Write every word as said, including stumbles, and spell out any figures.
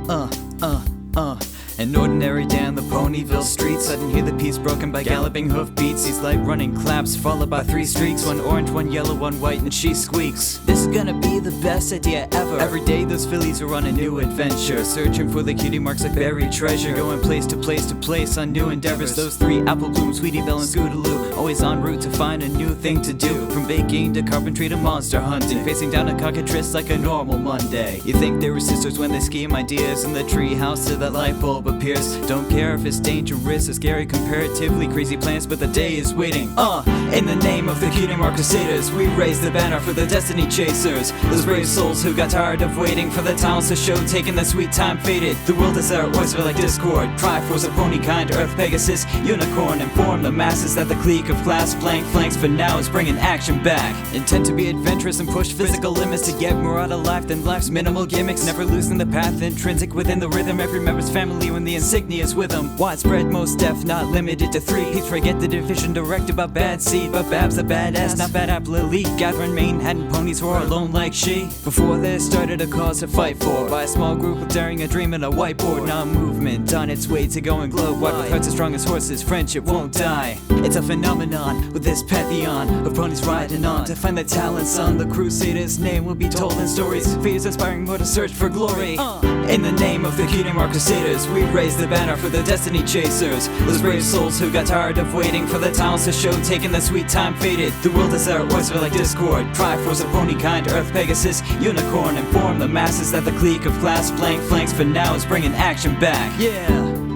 uh, uh, uh. An ordinary day on the Ponyville streets. Sudden hear the peace broken by galloping hoofbeats. These light running claps followed by three streaks. One orange, one yellow, one white, and she squeaks. This is gonna be the best idea ever. Every day those fillies are on a new adventure, searching for the cutie marks like buried treasure, going place to place to place on new endeavors. Those three, Apple Bloom, Sweetie Belle, and Scootaloo, always en route to find a new thing to do. From baking to carpentry to monster hunting, facing down a cockatrice like a normal Monday. You think they were sisters when they scheme ideas in the tree house till that light bulb appears. Don't care if it's dangerous or scary, comparatively crazy plans, but the day is waiting. Uh, in the name of the Cutie Mark Crusaders, we raise the banner for the Destiny Chasers. Those brave souls who got tired of waiting for the talents to show, taking the sweet time faded. The world is our oyster like Discord. Triforce of pony kind, Earth, Pegasus, Unicorn. Inform the masses that the clique of class blank flanks for now is bringing action back. Intent to be adventurous and push physical limits to get more out of life than life's minimal gimmicks. Never losing the path, intrinsic within the rhythm. Every member's family when the insignia's with them. Widespread, most deaf, not limited to three. Please forget the division directed by bad seed, but Bab's a badass, not bad apple elite. Gathering Manhattan ponies who are alone like she. Before this started a cause to fight for by a small group with daring a dream and a whiteboard. Now a movement on its way to going globe wide with hearts as strong as horses. Friendship won't die. It's a phenomenon with this pantheon of ponies riding on to find the talents on the Crusaders' name will be told in stories. Fears inspiring more to search for glory. Uh. In the name of the Cutie Mark Crusaders, we raise the banner for the Destiny Chasers. Those brave souls who got tired of waiting for the talents to show, taking the sweet time faded. The world is our oyster like Discord. Triforce of pony kind, Earth, Pegasus, Unicorn. Inform the masses that the clique of class blank flanks for now is bringing action back. Yeah.